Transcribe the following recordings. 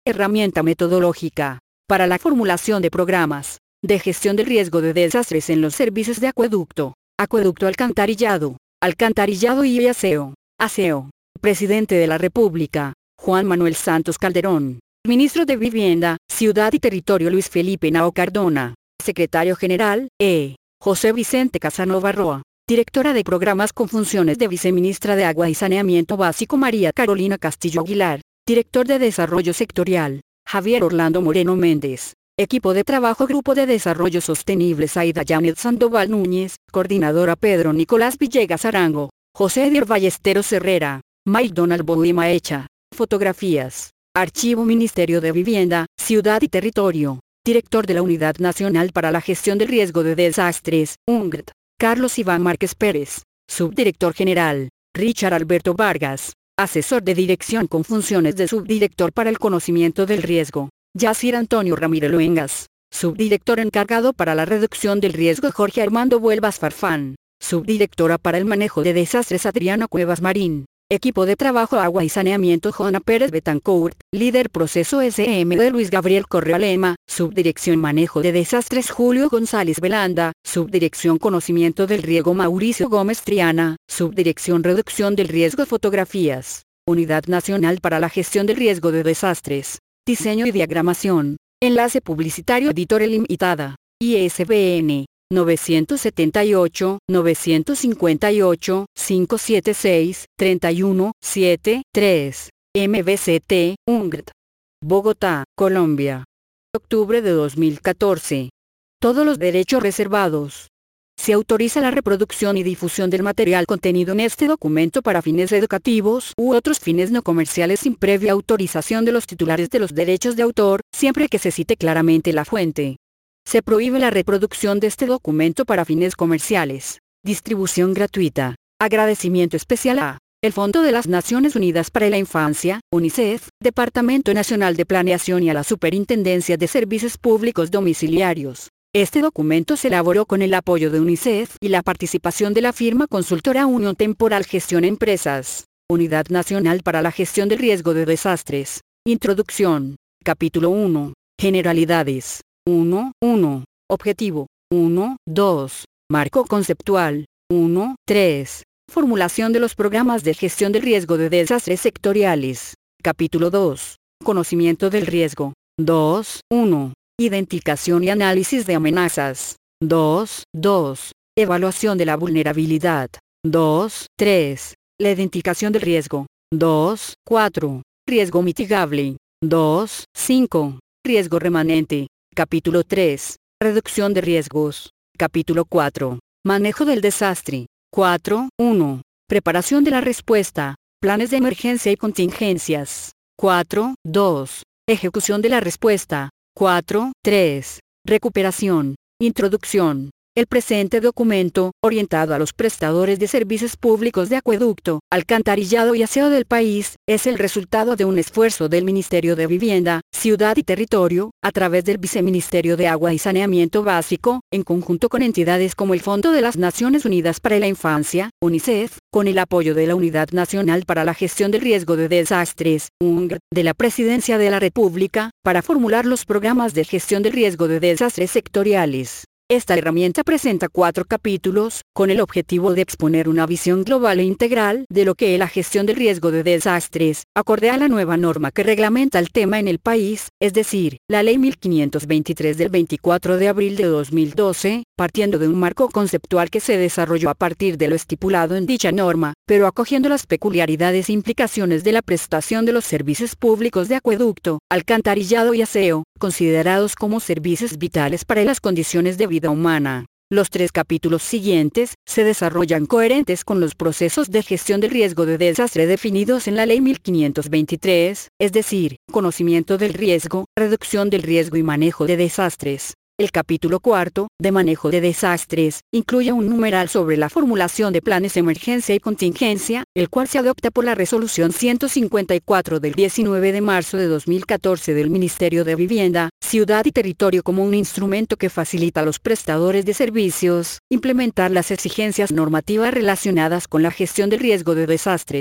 Herramienta metodológica para la formulación de programas de gestión del riesgo de desastres en los servicios de acueducto, alcantarillado y aseo. Aseo. Presidente de la República, Juan Manuel Santos Calderón. Ministro de Vivienda, Ciudad y Territorio Luis Felipe Henao Cardona. Secretario General, José Vicente Casanova Roa. Directora de Programas con funciones de Viceministra de Agua y Saneamiento Básico María Carolina Castillo Aguilar. Director de Desarrollo Sectorial, Javier Orlando Moreno Méndez. Equipo de Trabajo Grupo de Desarrollo Sostenible Zaida Janet Sandoval Núñez. Coordinadora Pedro Nicolás Villegas Arango. José Edier Ballesteros Herrera. Mike Donald Bowie Maecha. Fotografías. Archivo Ministerio de Vivienda, Ciudad y Territorio. Director de la Unidad Nacional para la Gestión del Riesgo de Desastres, UNGT. Carlos Iván Márquez Pérez. Subdirector General, Richard Alberto Vargas. Asesor de Dirección con funciones de Subdirector para el Conocimiento del Riesgo, Yacir Antonio Ramírez Luengas. Subdirector encargado para la reducción del riesgo Jorge Armando Vuelvas Farfán. Subdirectora para el manejo de desastres Adriana Cuevas Marín. Equipo de Trabajo Agua y Saneamiento Jona Pérez Betancourt. Líder Proceso SM de Luis Gabriel Correa Lema. Subdirección Manejo de Desastres Julio González Velanda. Subdirección Conocimiento del Riesgo Mauricio Gómez Triana. Subdirección Reducción del Riesgo Fotografías. Unidad Nacional para la Gestión del Riesgo de Desastres. Diseño y Diagramación. Enlace Publicitario Editorial Limitada. ISBN 978-958-576-31-73, MBCT, UNGT. Bogotá, Colombia. Octubre de 2014. Todos los derechos reservados. Se autoriza la reproducción y difusión del material contenido en este documento para fines educativos u otros fines no comerciales sin previa autorización de los titulares de los derechos de autor, siempre que se cite claramente la fuente. Se prohíbe la reproducción de este documento para fines comerciales. Distribución gratuita. Agradecimiento especial a el Fondo de las Naciones Unidas para la Infancia, UNICEF, Departamento Nacional de Planeación y a la Superintendencia de Servicios Públicos Domiciliarios. Este documento se elaboró con el apoyo de UNICEF y la participación de la firma consultora Unión Temporal Gestión Empresas. Unidad Nacional para la Gestión del Riesgo de Desastres. Introducción. Capítulo 1. Generalidades. 1. Objetivo. 2. Marco conceptual. 3. Formulación de los programas de gestión del riesgo de desastres sectoriales. Capítulo 2. Conocimiento del riesgo. 1. Identificación y análisis de amenazas. 2. Evaluación de la vulnerabilidad. 3. La identificación del riesgo. 4. Riesgo mitigable. 5. Riesgo remanente. Capítulo 3. Reducción de riesgos. Capítulo 4. Manejo del desastre. 1. Preparación de la respuesta. Planes de emergencia y contingencias. 2. Ejecución de la respuesta. 3. Recuperación. Introducción. El presente documento, orientado a los prestadores de servicios públicos de acueducto, alcantarillado y aseo del país, es el resultado de un esfuerzo del Ministerio de Vivienda, Ciudad y Territorio, a través del Viceministerio de Agua y Saneamiento Básico, en conjunto con entidades como el Fondo de las Naciones Unidas para la Infancia, UNICEF, con el apoyo de la Unidad Nacional para la Gestión del Riesgo de Desastres, UNGT, de la Presidencia de la República, para formular los programas de gestión del riesgo de desastres sectoriales. Esta herramienta presenta 4 capítulos, con el objetivo de exponer una visión global e integral de lo que es la gestión del riesgo de desastres, acorde a la nueva norma que reglamenta el tema en el país, es decir, la Ley 1523 del 24 de abril de 2012, partiendo de un marco conceptual que se desarrolló a partir de lo estipulado en dicha norma, pero acogiendo las peculiaridades e implicaciones de la prestación de los servicios públicos de acueducto, alcantarillado y aseo, considerados como servicios vitales para las condiciones de vida humana. Los 3 capítulos siguientes se desarrollan coherentes con los procesos de gestión del riesgo de desastre definidos en la Ley 1523, es decir, conocimiento del riesgo, reducción del riesgo y manejo de desastres. El capítulo 4, de manejo de desastres, incluye un numeral sobre la formulación de planes de emergencia y contingencia, el cual se adopta por la Resolución 154 del 19 de marzo de 2014 del Ministerio de Vivienda, Ciudad y Territorio como un instrumento que facilita a los prestadores de servicios implementar las exigencias normativas relacionadas con la gestión del riesgo de desastres.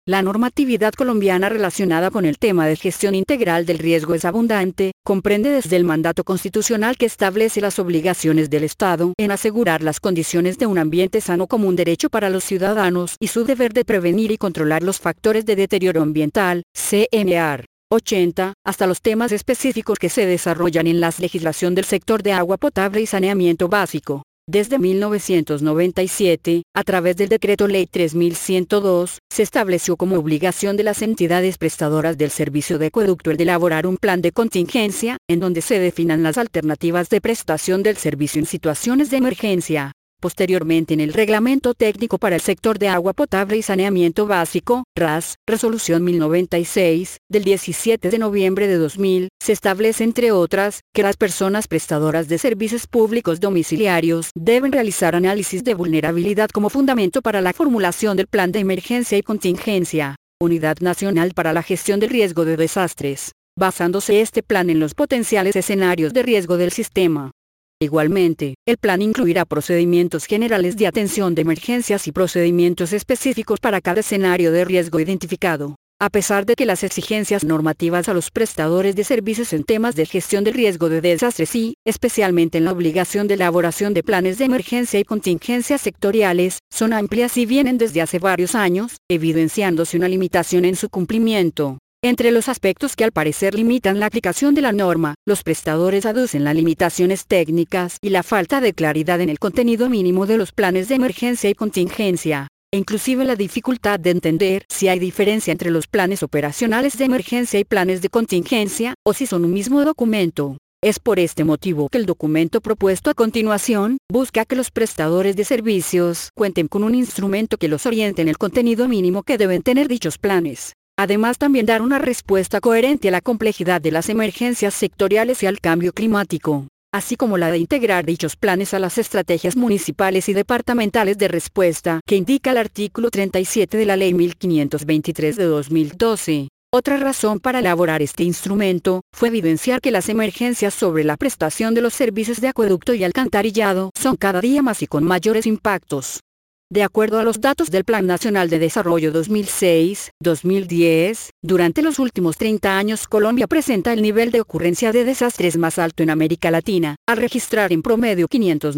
La normatividad colombiana relacionada con el tema de gestión integral del riesgo es abundante, comprende desde el mandato constitucional que establece las obligaciones del Estado en asegurar las condiciones de un ambiente sano como un derecho para los ciudadanos y su deber de prevenir y controlar los factores de deterioro ambiental, CMR. 80, hasta los temas específicos que se desarrollan en la legislación del sector de agua potable y saneamiento básico. Desde 1997, a través del Decreto Ley 3102, se estableció como obligación de las entidades prestadoras del servicio de acueducto el de elaborar un plan de contingencia, en donde se definan las alternativas de prestación del servicio en situaciones de emergencia. Posteriormente en el Reglamento Técnico para el Sector de Agua Potable y Saneamiento Básico, RAS, Resolución 1096, del 17 de noviembre de 2000, se establece entre otras, que las personas prestadoras de servicios públicos domiciliarios deben realizar análisis de vulnerabilidad como fundamento para la formulación del Plan de Emergencia y Contingencia, Unidad Nacional para la Gestión del Riesgo de Desastres, basándose este plan en los potenciales escenarios de riesgo del sistema. Igualmente, el plan incluirá procedimientos generales de atención de emergencias y procedimientos específicos para cada escenario de riesgo identificado. A pesar de que las exigencias normativas a los prestadores de servicios en temas de gestión del riesgo de desastres y, especialmente en la obligación de elaboración de planes de emergencia y contingencia sectoriales, son amplias y vienen desde hace varios años, evidenciándose una limitación en su cumplimiento. Entre los aspectos que al parecer limitan la aplicación de la norma, los prestadores aducen las limitaciones técnicas y la falta de claridad en el contenido mínimo de los planes de emergencia y contingencia, e inclusive la dificultad de entender si hay diferencia entre los planes operacionales de emergencia y planes de contingencia, o si son un mismo documento. Es por este motivo que el documento propuesto a continuación busca que los prestadores de servicios cuenten con un instrumento que los oriente en el contenido mínimo que deben tener dichos planes. Además, también dar una respuesta coherente a la complejidad de las emergencias sectoriales y al cambio climático, así como la de integrar dichos planes a las estrategias municipales y departamentales de respuesta que indica el artículo 37 de la Ley 1523 de 2012. Otra razón para elaborar este instrumento fue evidenciar que las emergencias sobre la prestación de los servicios de acueducto y alcantarillado son cada día más y con mayores impactos. De acuerdo a los datos del Plan Nacional de Desarrollo 2006-2010, durante los últimos 30 años Colombia presenta el nivel de ocurrencia de desastres más alto en América Latina, al registrar en promedio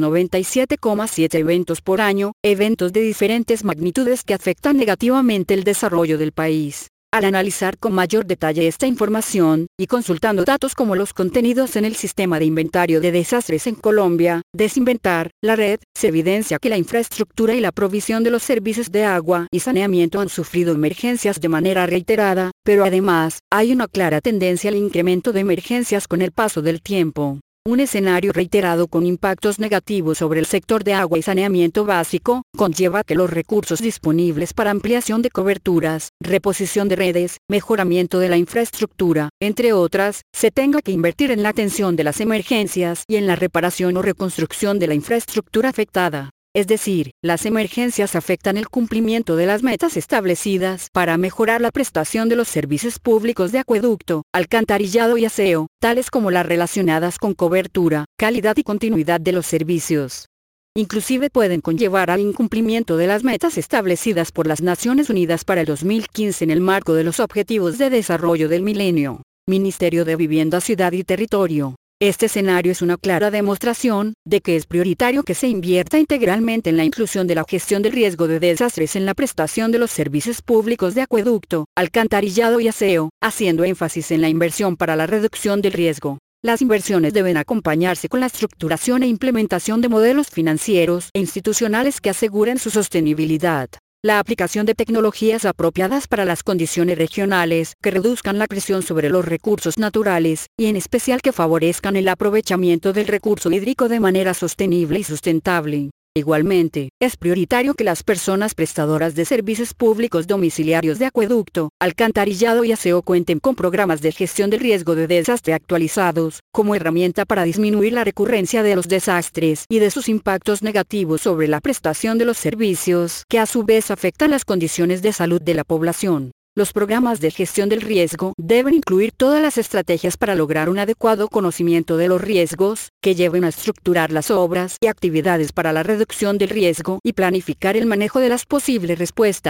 597,7 eventos por año, eventos de diferentes magnitudes que afectan negativamente el desarrollo del país. Al analizar con mayor detalle esta información, y consultando datos como los contenidos en el Sistema de Inventario de Desastres en Colombia, Desinventar, la red, se evidencia que la infraestructura y la provisión de los servicios de agua y saneamiento han sufrido emergencias de manera reiterada, pero además, hay una clara tendencia al incremento de emergencias con el paso del tiempo. Un escenario reiterado con impactos negativos sobre el sector de agua y saneamiento básico, conlleva que los recursos disponibles para ampliación de coberturas, reposición de redes, mejoramiento de la infraestructura, entre otras, se tenga que invertir en la atención de las emergencias y en la reparación o reconstrucción de la infraestructura afectada. Es decir, las emergencias afectan el cumplimiento de las metas establecidas para mejorar la prestación de los servicios públicos de acueducto, alcantarillado y aseo, tales como las relacionadas con cobertura, calidad y continuidad de los servicios. Inclusive pueden conllevar al incumplimiento de las metas establecidas por las Naciones Unidas para el 2015 en el marco de los Objetivos de Desarrollo del Milenio. Ministerio de Vivienda, Ciudad y Territorio. Este escenario es una clara demostración de que es prioritario que se invierta integralmente en la inclusión de la gestión del riesgo de desastres en la prestación de los servicios públicos de acueducto, alcantarillado y aseo, haciendo énfasis en la inversión para la reducción del riesgo. Las inversiones deben acompañarse con la estructuración e implementación de modelos financieros e institucionales que aseguren su sostenibilidad. La aplicación de tecnologías apropiadas para las condiciones regionales que reduzcan la presión sobre los recursos naturales, y en especial que favorezcan el aprovechamiento del recurso hídrico de manera sostenible y sustentable. Igualmente, es prioritario que las personas prestadoras de servicios públicos domiciliarios de acueducto, alcantarillado y aseo cuenten con programas de gestión del riesgo de desastre actualizados, como herramienta para disminuir la recurrencia de los desastres y de sus impactos negativos sobre la prestación de los servicios, que a su vez afectan las condiciones de salud de la población. Los programas de gestión del riesgo deben incluir todas las estrategias para lograr un adecuado conocimiento de los riesgos, que lleven a estructurar las obras y actividades para la reducción del riesgo y planificar el manejo de las posibles respuestas.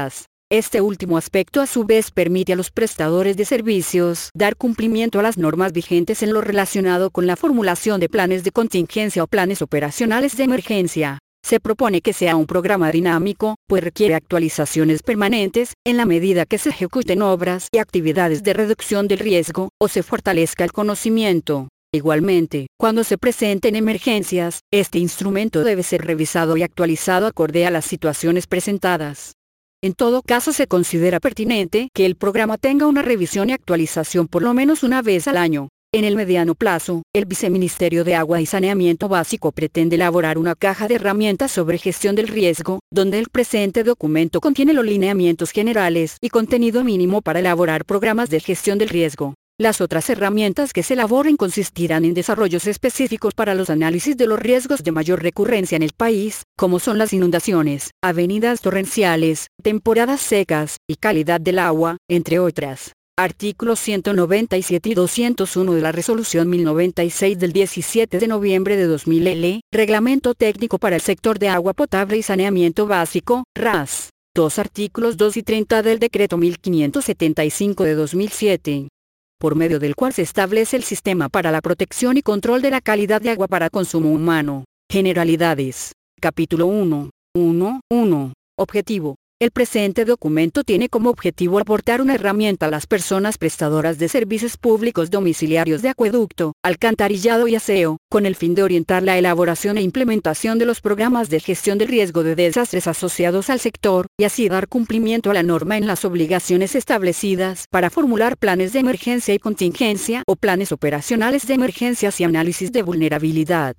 Este último aspecto a su vez permite a los prestadores de servicios dar cumplimiento a las normas vigentes en lo relacionado con la formulación de planes de contingencia o planes operacionales de emergencia. Se propone que sea un programa dinámico, pues requiere actualizaciones permanentes, en la medida que se ejecuten obras y actividades de reducción del riesgo, o se fortalezca el conocimiento. Igualmente, cuando se presenten emergencias, este instrumento debe ser revisado y actualizado acorde a las situaciones presentadas. En todo caso, se considera pertinente que el programa tenga una revisión y actualización por lo menos una vez al año. En el mediano plazo, el Viceministerio de Agua y Saneamiento Básico pretende elaborar una caja de herramientas sobre gestión del riesgo, donde el presente documento contiene los lineamientos generales y contenido mínimo para elaborar programas de gestión del riesgo. Las otras herramientas que se elaboren consistirán en desarrollos específicos para los análisis de los riesgos de mayor recurrencia en el país, como son las inundaciones, avenidas torrenciales, temporadas secas, y calidad del agua, entre otras. Artículos 197 y 201 de la Resolución 1096 del 17 de noviembre de 2000 L. Reglamento Técnico para el Sector de Agua Potable y Saneamiento Básico, RAS. 2 artículos 2 y 30 del Decreto 1575 de 2007. Por medio del cual se establece el Sistema para la Protección y Control de la Calidad de Agua para Consumo Humano. Generalidades. Capítulo 1. 1. Objetivo. El presente documento tiene como objetivo aportar una herramienta a las personas prestadoras de servicios públicos domiciliarios de acueducto, alcantarillado y aseo, con el fin de orientar la elaboración e implementación de los programas de gestión del riesgo de desastres asociados al sector, y así dar cumplimiento a la norma en las obligaciones establecidas para formular planes de emergencia y contingencia o planes operacionales de emergencias y análisis de vulnerabilidad.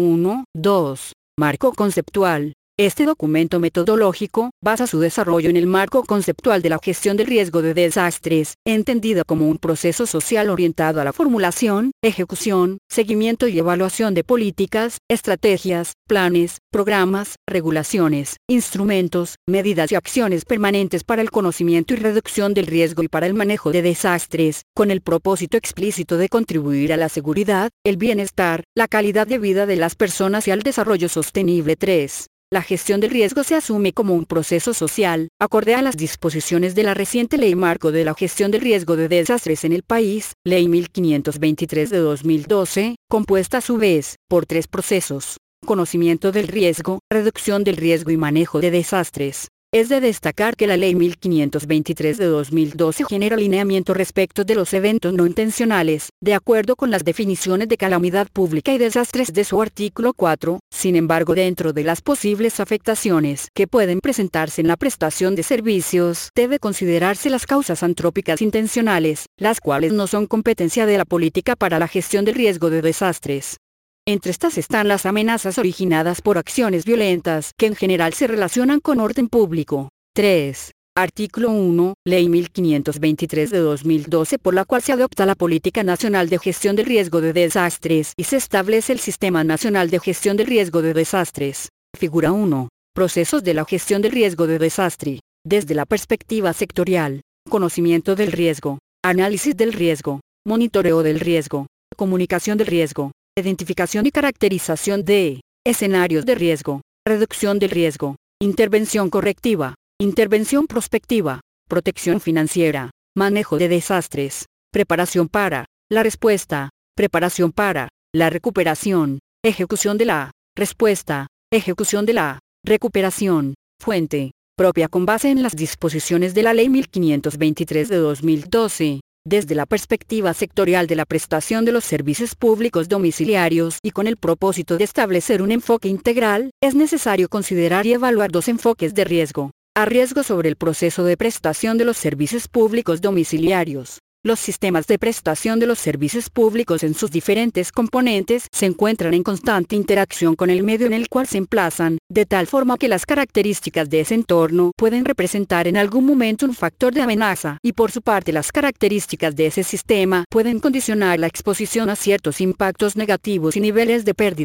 2. Marco conceptual. Este documento metodológico basa su desarrollo en el marco conceptual de la gestión del riesgo de desastres, entendida como un proceso social orientado a la formulación, ejecución, seguimiento y evaluación de políticas, estrategias, planes, programas, regulaciones, instrumentos, medidas y acciones permanentes para el conocimiento y reducción del riesgo y para el manejo de desastres, con el propósito explícito de contribuir a la seguridad, el bienestar, la calidad de vida de las personas y al desarrollo sostenible. 3. La gestión del riesgo se asume como un proceso social, acorde a las disposiciones de la reciente Ley Marco de la Gestión del Riesgo de Desastres en el país, Ley 1523 de 2012, compuesta a su vez, por 3 procesos: conocimiento del riesgo, reducción del riesgo y manejo de desastres. Es de destacar que la Ley 1523 de 2012 genera lineamiento respecto de los eventos no intencionales, de acuerdo con las definiciones de calamidad pública y desastres de su artículo 4, sin embargo dentro de las posibles afectaciones que pueden presentarse en la prestación de servicios, debe considerarse las causas antrópicas intencionales, las cuales no son competencia de la política para la gestión del riesgo de desastres. Entre estas están las amenazas originadas por acciones violentas, que en general se relacionan con orden público. 3. Artículo 1, Ley 1523 de 2012, por la cual se adopta la Política Nacional de Gestión del Riesgo de Desastres y se establece el Sistema Nacional de Gestión del Riesgo de Desastres. Figura 1. Procesos de la gestión del riesgo de desastre. Desde la perspectiva sectorial: conocimiento del riesgo, análisis del riesgo, monitoreo del riesgo, comunicación del riesgo, identificación y caracterización de escenarios de riesgo, reducción del riesgo, intervención correctiva, intervención prospectiva, protección financiera, manejo de desastres, preparación para la respuesta, preparación para la recuperación, ejecución de la respuesta, ejecución de la recuperación. Fuente propia con base en las disposiciones de la Ley 1523 de 2012. Desde la perspectiva sectorial de la prestación de los servicios públicos domiciliarios y con el propósito de establecer un enfoque integral, es necesario considerar y evaluar 2 enfoques de riesgo. A riesgo sobre el proceso de prestación de los servicios públicos domiciliarios. Los sistemas de prestación de los servicios públicos en sus diferentes componentes se encuentran en constante interacción con el medio en el cual se emplazan, de tal forma que las características de ese entorno pueden representar en algún momento un factor de amenaza, y por su parte las características de ese sistema pueden condicionar la exposición a ciertos impactos negativos y niveles de pérdidas.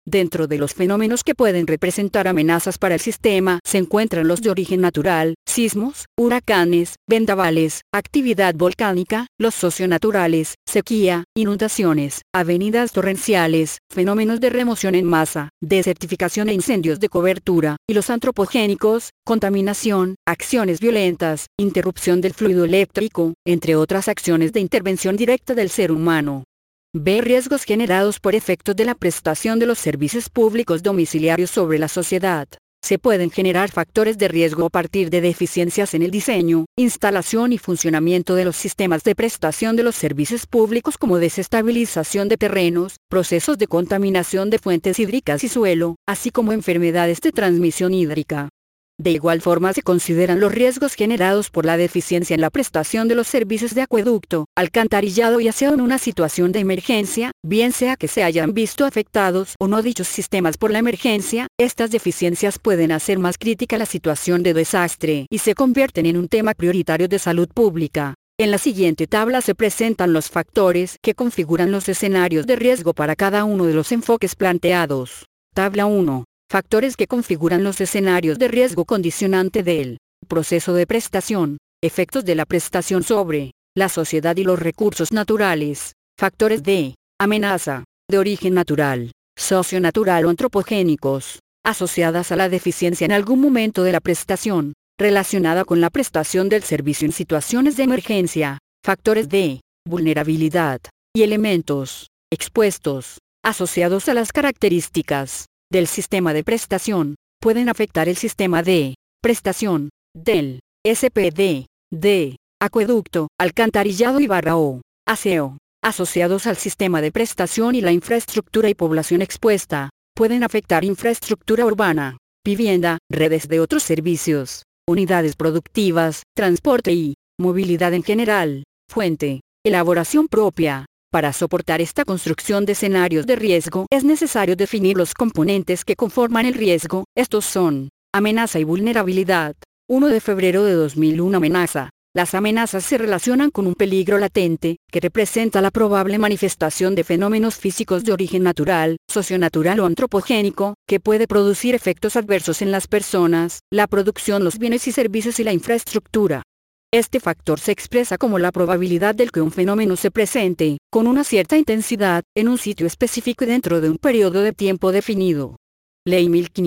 Dentro de los fenómenos que pueden representar amenazas para el sistema se encuentran los de origen natural, sismos, huracanes, vendavales, actividad volcánica, los socionaturales, sequía, inundaciones, avenidas torrenciales, fenómenos de remoción en masa, desertificación e incendios de cobertura, y los antropogénicos, contaminación, acciones violentas, interrupción del fluido eléctrico, entre otras acciones de intervención directa del ser humano. B. Riesgos generados por efectos de la prestación de los servicios públicos domiciliarios sobre la sociedad. Se pueden generar factores de riesgo a partir de deficiencias en el diseño, instalación y funcionamiento de los sistemas de prestación de los servicios públicos, como desestabilización de terrenos, procesos de contaminación de fuentes hídricas y suelo, así como enfermedades de transmisión hídrica. De igual forma se consideran los riesgos generados por la deficiencia en la prestación de los servicios de acueducto, alcantarillado y aseo en una situación de emergencia, bien sea que se hayan visto afectados o no dichos sistemas por la emergencia. Estas deficiencias pueden hacer más crítica la situación de desastre y se convierten en un tema prioritario de salud pública. En la siguiente tabla se presentan los factores que configuran los escenarios de riesgo para cada uno de los enfoques planteados. Tabla 1. Factores que configuran los escenarios de riesgo condicionante del proceso de prestación. Efectos de la prestación sobre la sociedad y los recursos naturales. Factores de amenaza, de origen natural, socionatural o antropogénicos, asociadas a la deficiencia en algún momento de la prestación, relacionada con la prestación del servicio en situaciones de emergencia. Factores de vulnerabilidad y elementos expuestos, asociados a las características del sistema de prestación, pueden afectar el sistema de prestación del SPD, de acueducto, alcantarillado y barra aseo, asociados al sistema de prestación, y la infraestructura y población expuesta, pueden afectar infraestructura urbana, vivienda, redes de otros servicios, unidades productivas, transporte y movilidad en general. Fuente: elaboración propia. Para soportar esta construcción de escenarios de riesgo es necesario definir los componentes que conforman el riesgo. Estos son: amenaza y vulnerabilidad. 1 de febrero de 2001. Amenaza. Las amenazas se relacionan con un peligro latente, que representa la probable manifestación de fenómenos físicos de origen natural, socionatural o antropogénico, que puede producir efectos adversos en las personas, la producción, los bienes y servicios y la infraestructura. Este factor se expresa como la probabilidad de que un fenómeno se presente, con una cierta intensidad, en un sitio específico y dentro de un periodo de tiempo definido. Ley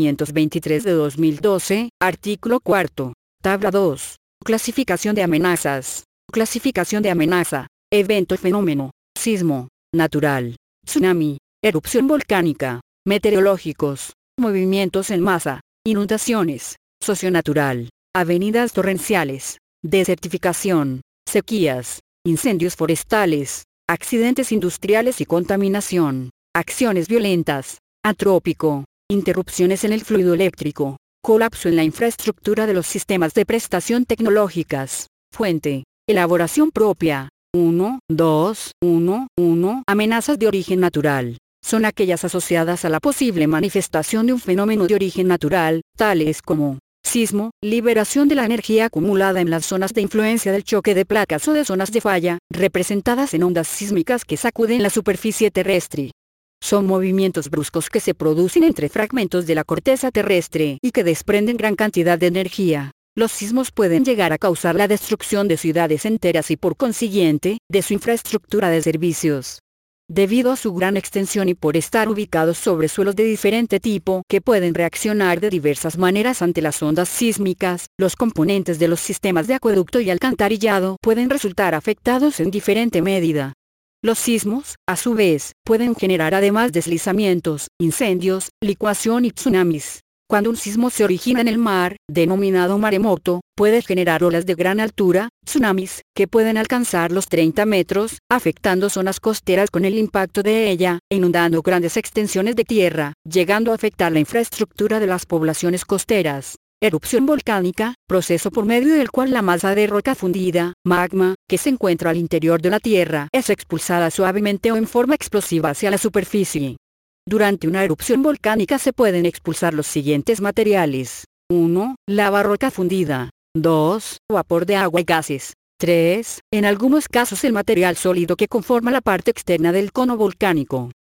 1523 de 2012, artículo 4. Tabla 2. Clasificación de amenazas. Clasificación de amenaza. Evento, fenómeno: sismo, natural, tsunami, erupción volcánica, meteorológicos, movimientos en masa, inundaciones, socionatural, avenidas torrenciales, desertificación, sequías, incendios forestales, accidentes industriales y contaminación, acciones violentas, antrópico, interrupciones en el fluido eléctrico, colapso en la infraestructura de los sistemas de prestación tecnológicas. Fuente: elaboración propia. 1, 2, 1, 1. Amenazas de origen natural. Son aquellas asociadas a la posible manifestación de un fenómeno de origen natural, tales como sismo, liberación de la energía acumulada en las zonas de influencia del choque de placas o de zonas de falla, representadas en ondas sísmicas que sacuden la superficie terrestre. Son movimientos bruscos que se producen entre fragmentos de la corteza terrestre y que desprenden gran cantidad de energía. Los sismos pueden llegar a causar la destrucción de ciudades enteras y, por consiguiente, de su infraestructura de servicios. Debido a su gran extensión y por estar ubicados sobre suelos de diferente tipo que pueden reaccionar de diversas maneras ante las ondas sísmicas, los componentes de los sistemas de acueducto y alcantarillado pueden resultar afectados en diferente medida. Los sismos, a su vez, pueden generar además deslizamientos, incendios, licuación y tsunamis. Cuando un sismo se origina en el mar, denominado maremoto, puede generar olas de gran altura, tsunamis, que pueden alcanzar los 30 metros, afectando zonas costeras con el impacto de ella, e inundando grandes extensiones de tierra, llegando a afectar la infraestructura de las poblaciones costeras. Erupción volcánica, proceso por medio del cual la masa de roca fundida, magma, que se encuentra al interior de la Tierra, es expulsada suavemente o en forma explosiva hacia la superficie. Durante una erupción volcánica se pueden expulsar los siguientes materiales: 1. Lava, roca fundida. 2. Vapor de agua y gases. 3. En algunos casos el material sólido que conforma la parte externa del cono volcánico.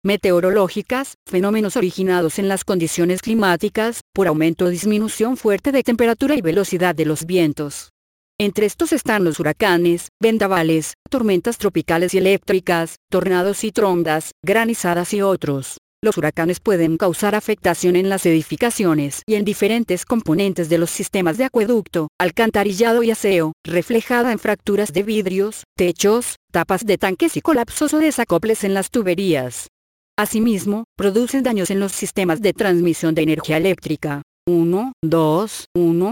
Meteorológicas, fenómenos originados en las condiciones climáticas, por aumento o disminución fuerte de temperatura y velocidad de los vientos. Entre estos están los huracanes, vendavales, tormentas tropicales y eléctricas, tornados y trombas, granizadas y otros. Los huracanes pueden causar afectación en las edificaciones y en diferentes componentes de los sistemas de acueducto, alcantarillado y aseo, reflejada en fracturas de vidrios, techos, tapas de tanques y colapsos o desacoples en las tuberías. Asimismo, producen daños en los sistemas de transmisión de energía eléctrica. 1, 2,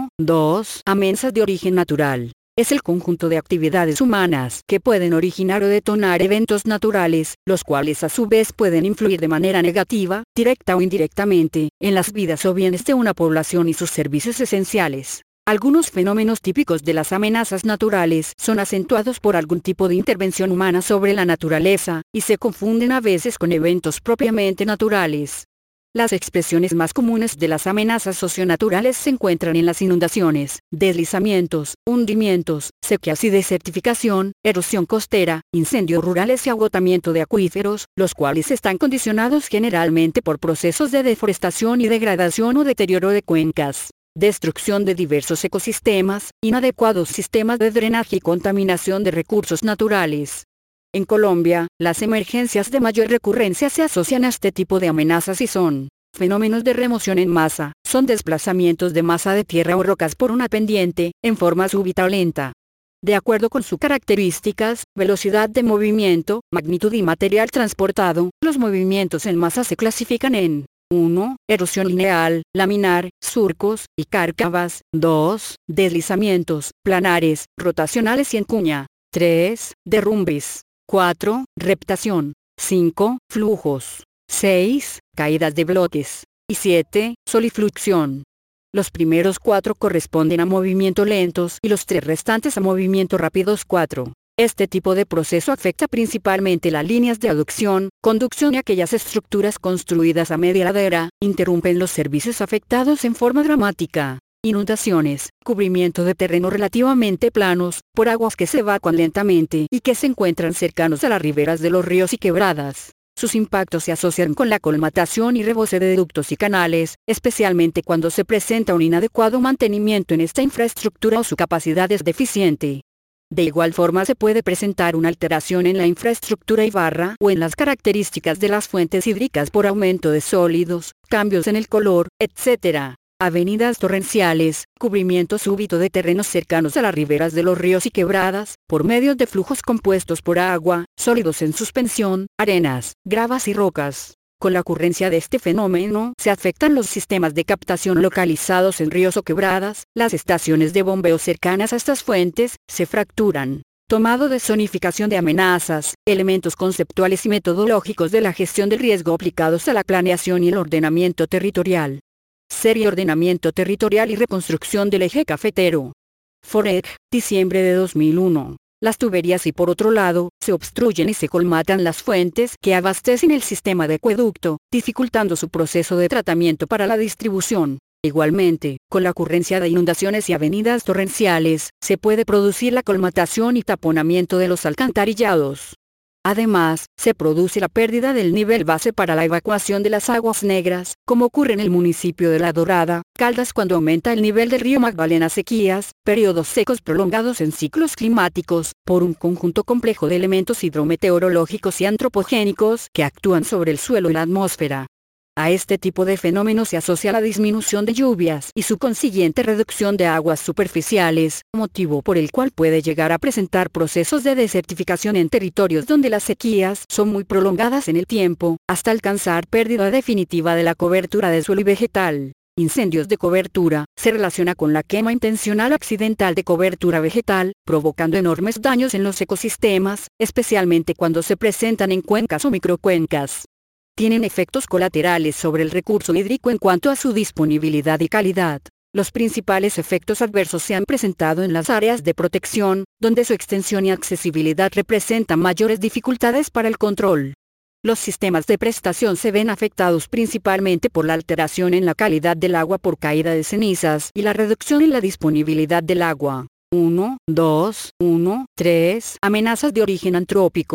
amenazas de origen natural. Es el conjunto de actividades humanas que pueden originar o detonar eventos naturales, los cuales a su vez pueden influir de manera negativa, directa o indirectamente, en las vidas o bienes de una población y sus servicios esenciales. Algunos fenómenos típicos de las amenazas naturales son acentuados por algún tipo de intervención humana sobre la naturaleza, y se confunden a veces con eventos propiamente naturales. Las expresiones más comunes de las amenazas socionaturales se encuentran en las inundaciones, deslizamientos, hundimientos, sequías y desertificación, erosión costera, incendios rurales y agotamiento de acuíferos, los cuales están condicionados generalmente por procesos de deforestación y degradación o deterioro de cuencas, destrucción de diversos ecosistemas, inadecuados sistemas de drenaje y contaminación de recursos naturales. En Colombia, las emergencias de mayor recurrencia se asocian a este tipo de amenazas y son fenómenos de remoción en masa, son desplazamientos de masa de tierra o rocas por una pendiente, en forma súbita o lenta. De acuerdo con sus características, velocidad de movimiento, magnitud y material transportado, los movimientos en masa se clasifican en 1. Erosión lineal, laminar, surcos y cárcavas. 2. Deslizamientos, planares, rotacionales y en cuña. 3. Derrumbes. 4. Reptación. 5. Flujos. 6. Caídas de bloques. Y 7. Solifluxión. Los primeros 4 corresponden a movimiento lentos y los 3 restantes a movimiento rápidos. 4. Este tipo de proceso afecta principalmente las líneas de aducción, conducción y aquellas estructuras construidas a media ladera, interrumpen los servicios afectados en forma dramática. Inundaciones, cubrimiento de terrenos relativamente planos, por aguas que se evacúan lentamente y que se encuentran cercanos a las riberas de los ríos y quebradas. Sus impactos se asocian con la colmatación y rebose de ductos y canales, especialmente cuando se presenta un inadecuado mantenimiento en esta infraestructura o su capacidad es deficiente. De igual forma se puede presentar una alteración en la infraestructura y barra o en las características de las fuentes hídricas por aumento de sólidos, cambios en el color, etc. Avenidas torrenciales, cubrimiento súbito de terrenos cercanos a las riberas de los ríos y quebradas, por medio de flujos compuestos por agua, sólidos en suspensión, arenas, gravas y rocas. Con la ocurrencia de este fenómeno se afectan los sistemas de captación localizados en ríos o quebradas, las estaciones de bombeo cercanas a estas fuentes, se fracturan. Tomado de zonificación de amenazas, elementos conceptuales y metodológicos de la gestión del riesgo aplicados a la planeación y el ordenamiento territorial. Serie Ordenamiento Territorial y Reconstrucción del Eje Cafetero. FOREC, diciembre de 2001. Las tuberías y por otro lado, se obstruyen y se colmatan las fuentes que abastecen el sistema de acueducto, dificultando su proceso de tratamiento para la distribución. Igualmente, con la ocurrencia de inundaciones y avenidas torrenciales, se puede producir la colmatación y taponamiento de los alcantarillados. Además, se produce la pérdida del nivel base para la evacuación de las aguas negras, como ocurre en el municipio de La Dorada, Caldas cuando aumenta el nivel del río Magdalena. Sequías, periodos secos prolongados en ciclos climáticos, por un conjunto complejo de elementos hidrometeorológicos y antropogénicos que actúan sobre el suelo y la atmósfera. A este tipo de fenómenos se asocia la disminución de lluvias y su consiguiente reducción de aguas superficiales, motivo por el cual puede llegar a presentar procesos de desertificación en territorios donde las sequías son muy prolongadas en el tiempo, hasta alcanzar pérdida definitiva de la cobertura de suelo y vegetal. Incendios de cobertura, se relaciona con la quema intencional accidental de cobertura vegetal, provocando enormes daños en los ecosistemas, especialmente cuando se presentan en cuencas o microcuencas. Tienen efectos colaterales sobre el recurso hídrico en cuanto a su disponibilidad y calidad. Los principales efectos adversos se han presentado en las áreas de protección, donde su extensión y accesibilidad representan mayores dificultades para el control. Los sistemas de prestación se ven afectados principalmente por la alteración en la calidad del agua por caída de cenizas y la reducción en la disponibilidad del agua. 3. Amenazas de origen antrópico.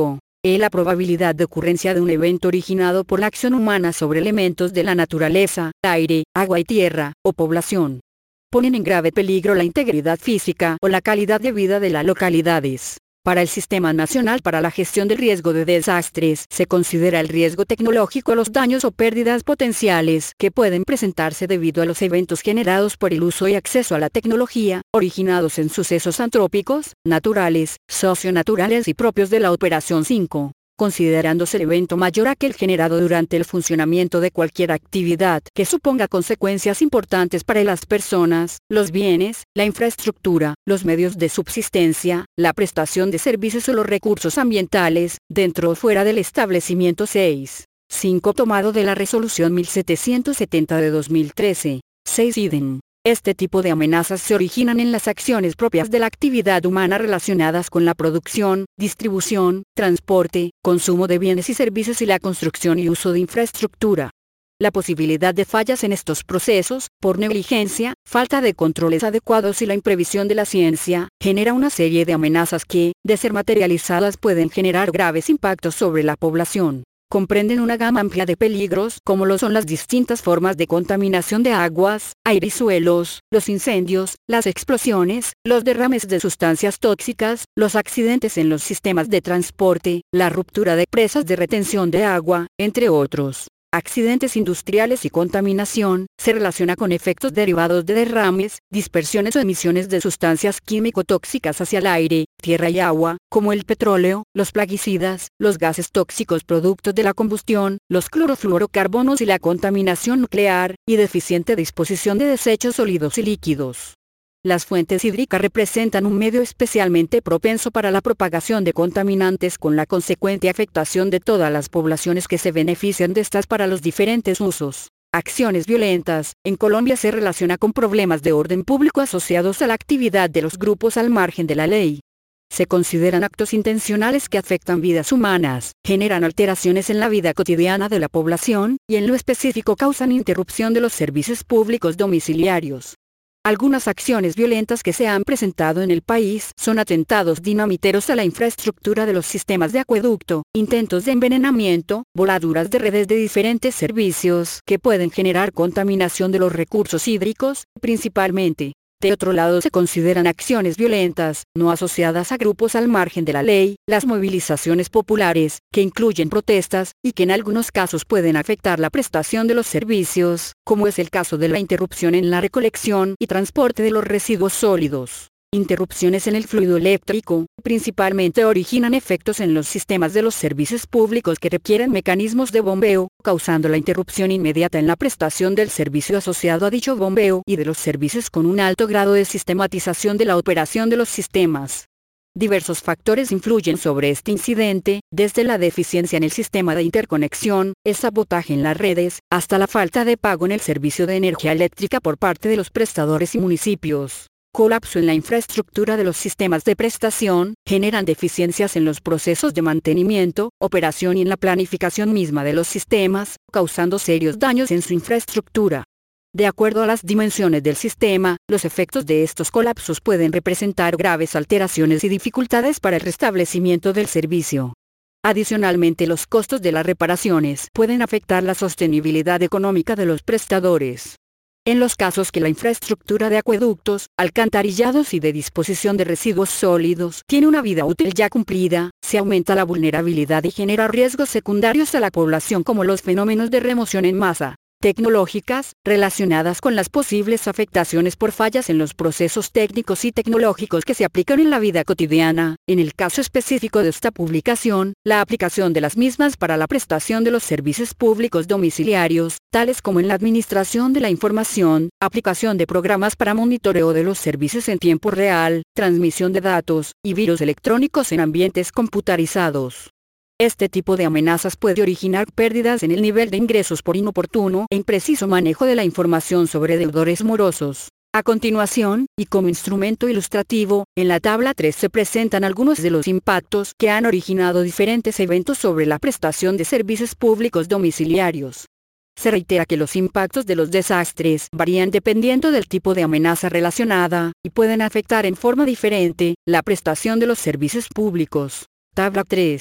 E la probabilidad de ocurrencia de un evento originado por la acción humana sobre elementos de la naturaleza, aire, agua y tierra, o población, ponen en grave peligro la integridad física o la calidad de vida de las localidades. Para el Sistema Nacional para la Gestión del Riesgo de Desastres, se considera el riesgo tecnológico los daños o pérdidas potenciales que pueden presentarse debido a los eventos generados por el uso y acceso a la tecnología, originados en sucesos antrópicos, naturales, socionaturales y propios de la operación 5. Considerándose el evento mayor aquel generado durante el funcionamiento de cualquier actividad que suponga consecuencias importantes para las personas, los bienes, la infraestructura, los medios de subsistencia, la prestación de servicios o los recursos ambientales, dentro o fuera del establecimiento 6. 5. Tomado de la Resolución 1770 de 2013. 6. Idem. Este tipo de amenazas se originan en las acciones propias de la actividad humana relacionadas con la producción, distribución, transporte, consumo de bienes y servicios y la construcción y uso de infraestructura. La posibilidad de fallas en estos procesos, por negligencia, falta de controles adecuados y la imprevisión de la ciencia, genera una serie de amenazas que, de ser materializadas, pueden generar graves impactos sobre la población. Comprenden una gama amplia de peligros, como lo son las distintas formas de contaminación de aguas, aire y suelos, los incendios, las explosiones, los derrames de sustancias tóxicas, los accidentes en los sistemas de transporte, la ruptura de presas de retención de agua, entre otros. Accidentes industriales y contaminación, se relaciona con efectos derivados de derrames, dispersiones o emisiones de sustancias químico-tóxicas hacia el aire, tierra y agua, como el petróleo, los plaguicidas, los gases tóxicos productos de la combustión, los clorofluorocarbonos y la contaminación nuclear, y deficiente disposición de desechos sólidos y líquidos. Las fuentes hídricas representan un medio especialmente propenso para la propagación de contaminantes con la consecuente afectación de todas las poblaciones que se benefician de estas para los diferentes usos. Acciones violentas. En Colombia se relaciona con problemas de orden público asociados a la actividad de los grupos al margen de la ley. Se consideran actos intencionales que afectan vidas humanas, generan alteraciones en la vida cotidiana de la población, y en lo específico causan interrupción de los servicios públicos domiciliarios. Algunas acciones violentas que se han presentado en el país son atentados dinamiteros a la infraestructura de los sistemas de acueducto, intentos de envenenamiento, voladuras de redes de diferentes servicios que pueden generar contaminación de los recursos hídricos, principalmente. De otro lado se consideran acciones violentas, no asociadas a grupos al margen de la ley, las movilizaciones populares, que incluyen protestas, y que en algunos casos pueden afectar la prestación de los servicios, como es el caso de la interrupción en la recolección y transporte de los residuos sólidos. Interrupciones en el fluido eléctrico, principalmente originan efectos en los sistemas de los servicios públicos que requieren mecanismos de bombeo, causando la interrupción inmediata en la prestación del servicio asociado a dicho bombeo y de los servicios con un alto grado de sistematización de la operación de los sistemas. Diversos factores influyen sobre este incidente, desde la deficiencia en el sistema de interconexión, el sabotaje en las redes, hasta la falta de pago en el servicio de energía eléctrica por parte de los prestadores y municipios. Colapso en la infraestructura de los sistemas de prestación, generan deficiencias en los procesos de mantenimiento, operación y en la planificación misma de los sistemas, causando serios daños en su infraestructura. De acuerdo a las dimensiones del sistema, los efectos de estos colapsos pueden representar graves alteraciones y dificultades para el restablecimiento del servicio. Adicionalmente, los costos de las reparaciones pueden afectar la sostenibilidad económica de los prestadores. En los casos que la infraestructura de acueductos, alcantarillados y de disposición de residuos sólidos tiene una vida útil ya cumplida, se aumenta la vulnerabilidad y genera riesgos secundarios a la población como los fenómenos de remoción en masa, tecnológicas, relacionadas con las posibles afectaciones por fallas en los procesos técnicos y tecnológicos que se aplican en la vida cotidiana. En el caso específico de esta publicación, la aplicación de las mismas para la prestación de los servicios públicos domiciliarios, tales como en la administración de la información, aplicación de programas para monitoreo de los servicios en tiempo real, transmisión de datos, y virus electrónicos en ambientes computarizados. Este tipo de amenazas puede originar pérdidas en el nivel de ingresos por inoportuno e impreciso manejo de la información sobre deudores morosos. A continuación, y como instrumento ilustrativo, en la tabla 3 se presentan algunos de los impactos que han originado diferentes eventos sobre la prestación de servicios públicos domiciliarios. Se reitera que los impactos de los desastres varían dependiendo del tipo de amenaza relacionada, y pueden afectar en forma diferente la prestación de los servicios públicos. Tabla 3.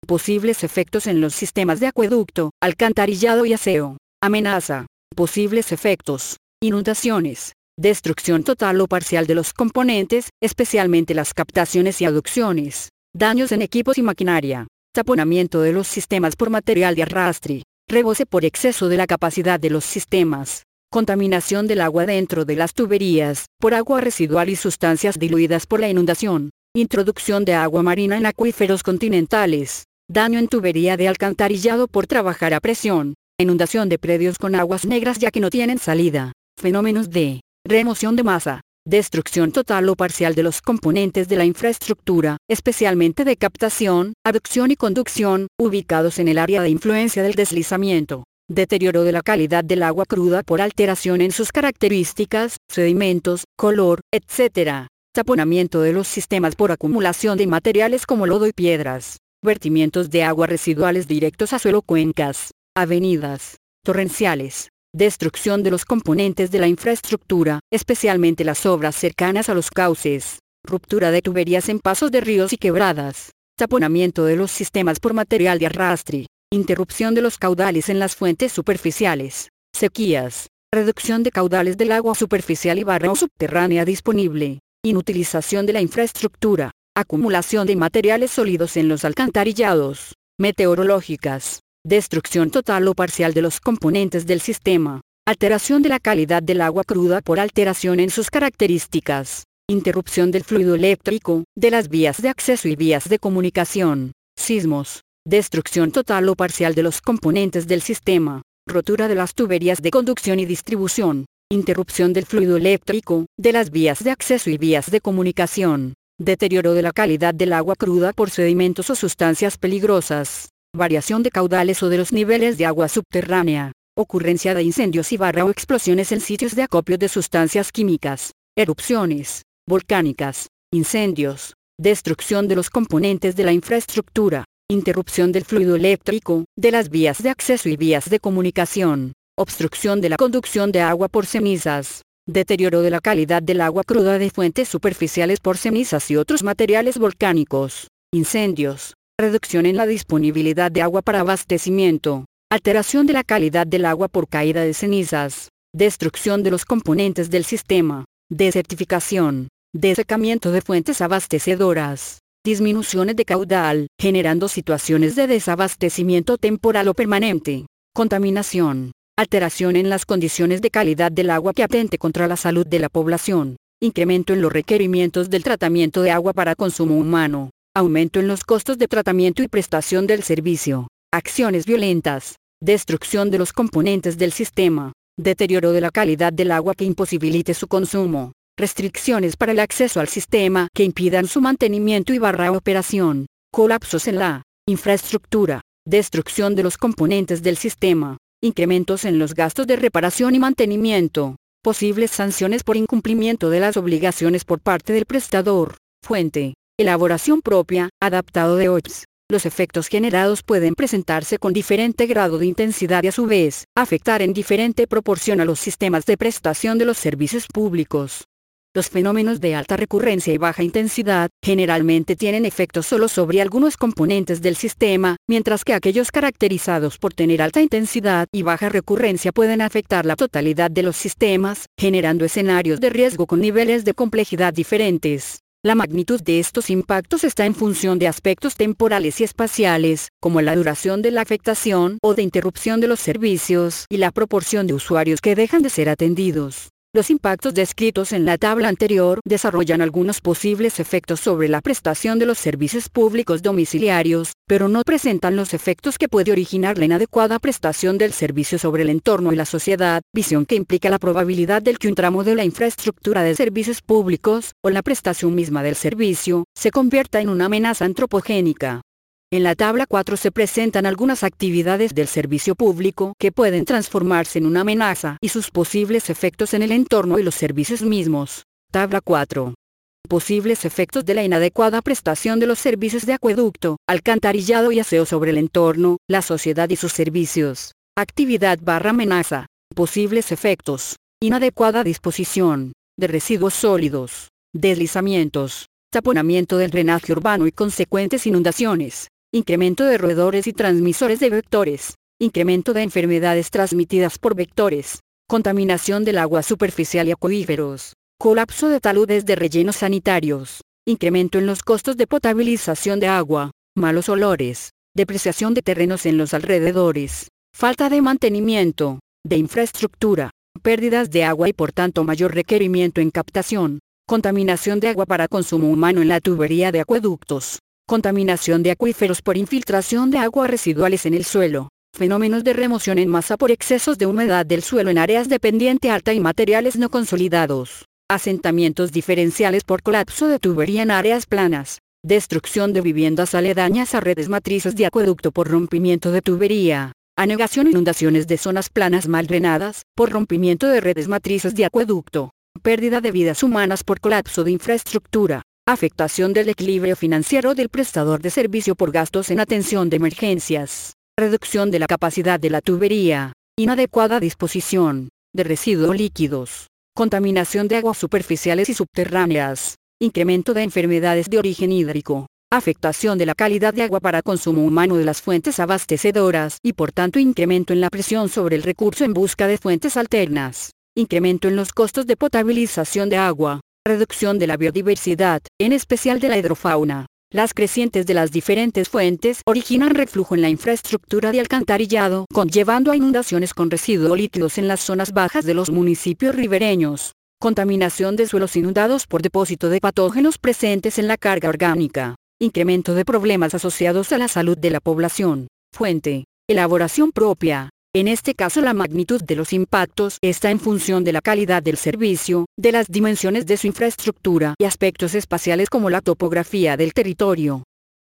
Posibles efectos en los sistemas de acueducto, alcantarillado y aseo. Amenaza. Posibles efectos. Inundaciones. Destrucción total o parcial de los componentes, especialmente las captaciones y aducciones. Daños en equipos y maquinaria. Taponamiento de los sistemas por material de arrastre. Rebose por exceso de la capacidad de los sistemas. Contaminación del agua dentro de las tuberías, por agua residual y sustancias diluidas por la inundación. Introducción de agua marina en acuíferos continentales. Daño en tubería de alcantarillado por trabajar a presión. Inundación de predios con aguas negras ya que no tienen salida. Fenómenos de remoción de masa. Destrucción total o parcial de los componentes de la infraestructura, especialmente de captación, aducción y conducción, ubicados en el área de influencia del deslizamiento. Deterioro de la calidad del agua cruda por alteración en sus características, sedimentos, color, etc. Taponamiento de los sistemas por acumulación de materiales como lodo y piedras. Vertimientos de agua residuales directos a suelo, cuencas, avenidas, torrenciales. Destrucción de los componentes de la infraestructura, especialmente las obras cercanas a los cauces. Ruptura de tuberías en pasos de ríos y quebradas. Taponamiento de los sistemas por material de arrastre. Interrupción de los caudales en las fuentes superficiales. Sequías. Reducción de caudales del agua superficial y barra o subterránea disponible. Inutilización de la infraestructura. Acumulación de materiales sólidos en los alcantarillados. Meteorológicas. Destrucción total o parcial de los componentes del sistema. Alteración de la calidad del agua cruda por alteración en sus características. Interrupción del fluido eléctrico, de las vías de acceso y vías de comunicación. Sismos. Destrucción total o parcial de los componentes del sistema. Rotura de las tuberías de conducción y distribución. Interrupción del fluido eléctrico, de las vías de acceso y vías de comunicación. Deterioro de la calidad del agua cruda por sedimentos o sustancias peligrosas. Variación de caudales o de los niveles de agua subterránea. Ocurrencia de incendios y barra o explosiones en sitios de acopio de sustancias químicas. Erupciones volcánicas. Incendios. Destrucción de los componentes de la infraestructura. Interrupción del fluido eléctrico, de las vías de acceso y vías de comunicación. Obstrucción de la conducción de agua por cenizas. Deterioro de la calidad del agua cruda de fuentes superficiales por cenizas y otros materiales volcánicos. Incendios. Reducción en la disponibilidad de agua para abastecimiento. Alteración de la calidad del agua por caída de cenizas. Destrucción de los componentes del sistema. Desertificación. Desecamiento de fuentes abastecedoras. Disminuciones de caudal, generando situaciones de desabastecimiento temporal o permanente. Contaminación. Alteración en las condiciones de calidad del agua que atente contra la salud de la población. Incremento en los requerimientos del tratamiento de agua para consumo humano. Aumento en los costos de tratamiento y prestación del servicio. Acciones violentas. Destrucción de los componentes del sistema. Deterioro de la calidad del agua que imposibilite su consumo. Restricciones para el acceso al sistema que impidan su mantenimiento y barra operación. Colapsos en la infraestructura. Destrucción de los componentes del sistema. Incrementos en los gastos de reparación y mantenimiento. Posibles sanciones por incumplimiento de las obligaciones por parte del prestador. Fuente. Elaboración propia, adaptado de OIPS. Los efectos generados pueden presentarse con diferente grado de intensidad y a su vez, afectar en diferente proporción a los sistemas de prestación de los servicios públicos. Los fenómenos de alta recurrencia y baja intensidad, generalmente tienen efectos solo sobre algunos componentes del sistema, mientras que aquellos caracterizados por tener alta intensidad y baja recurrencia pueden afectar la totalidad de los sistemas, generando escenarios de riesgo con niveles de complejidad diferentes. La magnitud de estos impactos está en función de aspectos temporales y espaciales, como la duración de la afectación o de interrupción de los servicios y la proporción de usuarios que dejan de ser atendidos. Los impactos descritos en la tabla anterior desarrollan algunos posibles efectos sobre la prestación de los servicios públicos domiciliarios, pero no presentan los efectos que puede originar la inadecuada prestación del servicio sobre el entorno y la sociedad, visión que implica la probabilidad de que un tramo de la infraestructura de servicios públicos, o la prestación misma del servicio, se convierta en una amenaza antropogénica. En la tabla 4 se presentan algunas actividades del servicio público que pueden transformarse en una amenaza y sus posibles efectos en el entorno y los servicios mismos. Tabla 4. Posibles efectos de la inadecuada prestación de los servicios de acueducto, alcantarillado y aseo sobre el entorno, la sociedad y sus servicios. Actividad/amenaza. Posibles efectos. Inadecuada disposición de residuos sólidos. Deslizamientos. Taponamiento del drenaje urbano y consecuentes inundaciones. incremento de roedores y transmisores de vectores, incremento de enfermedades transmitidas por vectores, contaminación del agua superficial y acuíferos, colapso de taludes de rellenos sanitarios, incremento en los costos de potabilización de agua, malos olores, depreciación de terrenos en los alrededores, falta de mantenimiento, de infraestructura, pérdidas de agua y por tanto mayor requerimiento en captación, contaminación de agua para consumo humano en la tubería de acueductos, contaminación de acuíferos por infiltración de aguas residuales en el suelo, fenómenos de remoción en masa por excesos de humedad del suelo en áreas de pendiente alta y materiales no consolidados, asentamientos diferenciales por colapso de tubería en áreas planas, destrucción de viviendas aledañas a redes matrices de acueducto por rompimiento de tubería, anegación e inundaciones de zonas planas mal drenadas, por rompimiento de redes matrices de acueducto, pérdida de vidas humanas por colapso de infraestructura, afectación del equilibrio financiero del prestador de servicio por gastos en atención de emergencias, reducción de la capacidad de la tubería, inadecuada disposición de residuos líquidos, contaminación de aguas superficiales y subterráneas, incremento de enfermedades de origen hídrico, afectación de la calidad de agua para consumo humano de las fuentes abastecedoras y por tanto incremento en la presión sobre el recurso en busca de fuentes alternas, incremento en los costos de potabilización de agua, reducción de la biodiversidad, en especial de la hidrofauna. Las crecientes de las diferentes fuentes originan reflujo en la infraestructura de alcantarillado, conllevando a inundaciones con residuos líquidos en las zonas bajas de los municipios ribereños, contaminación de suelos inundados por depósito de patógenos presentes en la carga orgánica, incremento de problemas asociados a la salud de la población. Fuente: elaboración propia. En este caso la magnitud de los impactos está en función de la calidad del servicio, de las dimensiones de su infraestructura y aspectos espaciales como la topografía del territorio.